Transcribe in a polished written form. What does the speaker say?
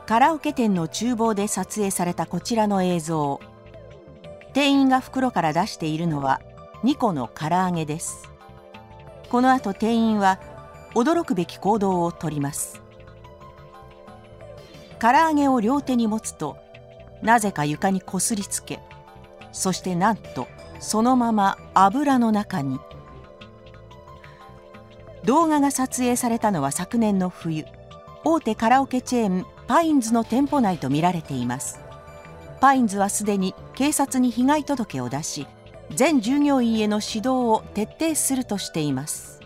カラオケ店の厨房で撮影されたこちらの映像。店員が袋から出しているのは2個の唐揚げです。この後店員は驚くべき行動をとります。唐揚げを両手に持つと、なぜか床にこすりつけ、そしてなんとそのまま油の中に。動画が撮影されたのは昨年の冬、大手カラオケチェーンパインズの店舗内と見られています。パインズはすでに警察に被害届を出し、全従業員への指導を徹底するとしています。